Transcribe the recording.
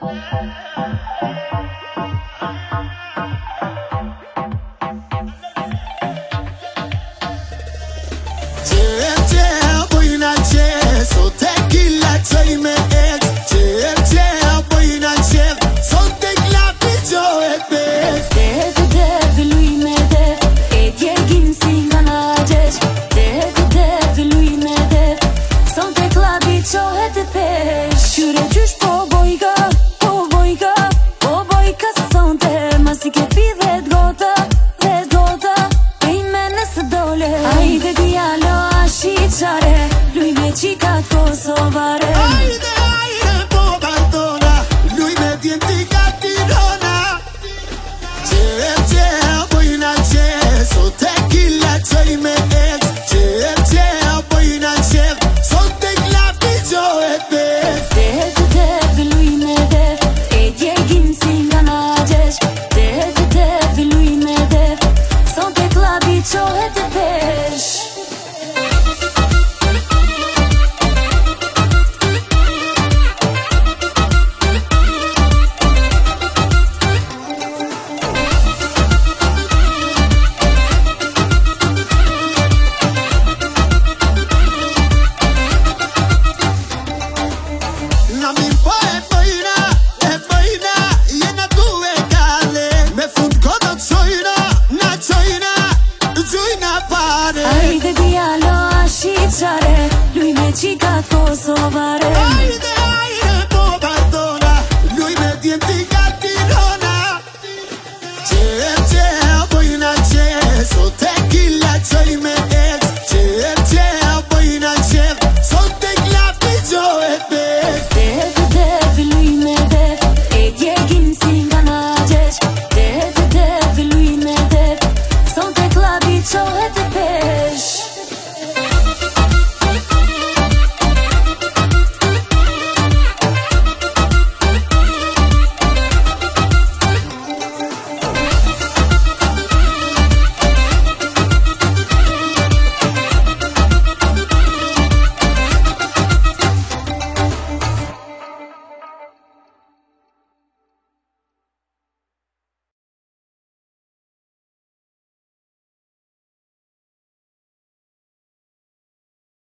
Qyre qysh po bojka, po bojka sonte. Masi ke pi dhe t'gota, pej me nësë dole. Ajde djalo a shqicare, luj me qika kosovare. Ajde, po bardona, luj me djenti ka Tirana. Qe, bojna qe, sot tequila qoj me ex. Qe, bojna qe, sot te klapi qohet bes. Def, luj me def, e djegim si nga na gjesh. Def, luj me def, son te klapi qohet e pesh. Na mi po e bëjna, jena du e kale. Me fund kodot qojna, na qojna, gjujna pare. Ajde djalo a shqicare, luj me qika kosovare. Ajde, po bardona, luj me djenti ka Tirana. Qe, bojna qe, sot tequila qoj me ex. Qe, bojna qe, sot te klapi qohet bes. Def, luj me def, e djegim si nga na gjesh. Def, luj me def, son te klapi qohet e pesh.